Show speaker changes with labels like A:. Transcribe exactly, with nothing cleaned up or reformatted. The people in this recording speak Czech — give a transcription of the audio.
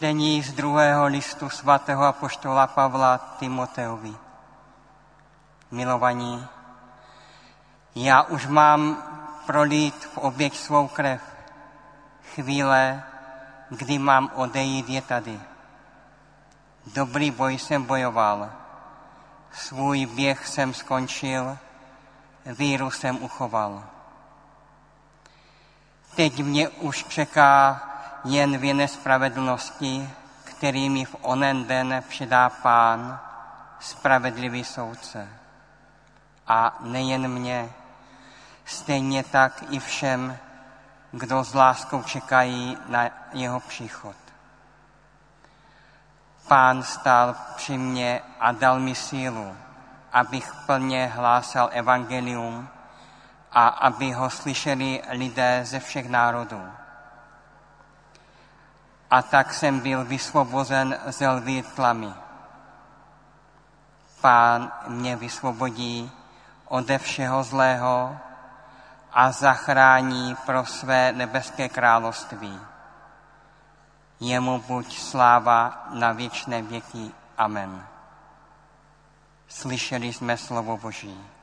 A: Čtení z druhého listu svatého apoštola Pavla Timoteovi. Milovaní, já už mám prolít v oběť svou krev. Chvíle, kdy mám odejít, je tady. Dobrý boj jsem bojoval, svůj běh jsem skončil, víru jsem uchoval. Teď mě už čeká jen věnec spravedlnosti, který mi v onen den předá Pán, spravedlivý soudce. A nejen mě, stejně tak i všem, kdo s láskou čekají na jeho příchod. Pán stál při mně a dal mi sílu, abych plně hlásal evangelium a aby ho slyšeli lidé ze všech národů. A tak jsem byl vysvobozen ze lví tlamy. Pán mě vysvobodí ode všeho zlého a zachrání pro své nebeské království. Jemu buď sláva na věčné věky. Amen. Slyšeli jsme slovo Boží.